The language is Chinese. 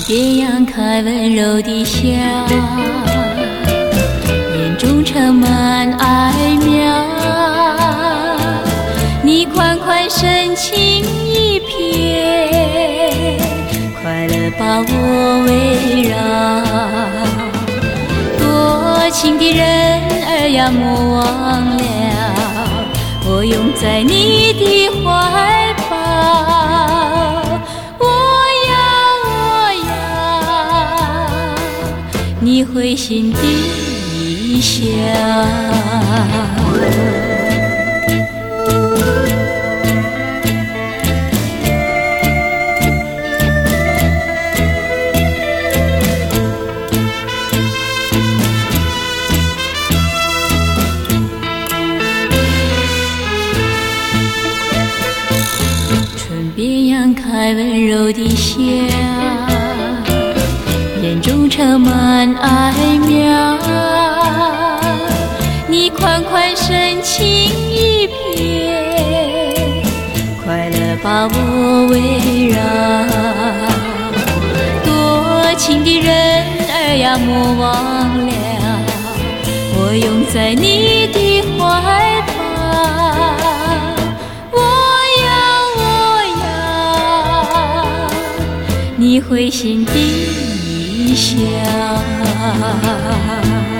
边扬开温柔的笑，眼中盛满爱苗。你款款深情一瞥，快乐把我围绕。多情的人儿呀，莫忘了我拥在你的怀抱。你会心的笑。唇边扬开温柔的笑，眼中盛满爱苗。你款款深情一瞥，快乐把我围绕。多情的人儿呀，莫忘了我拥在你的怀抱。你会心的笑。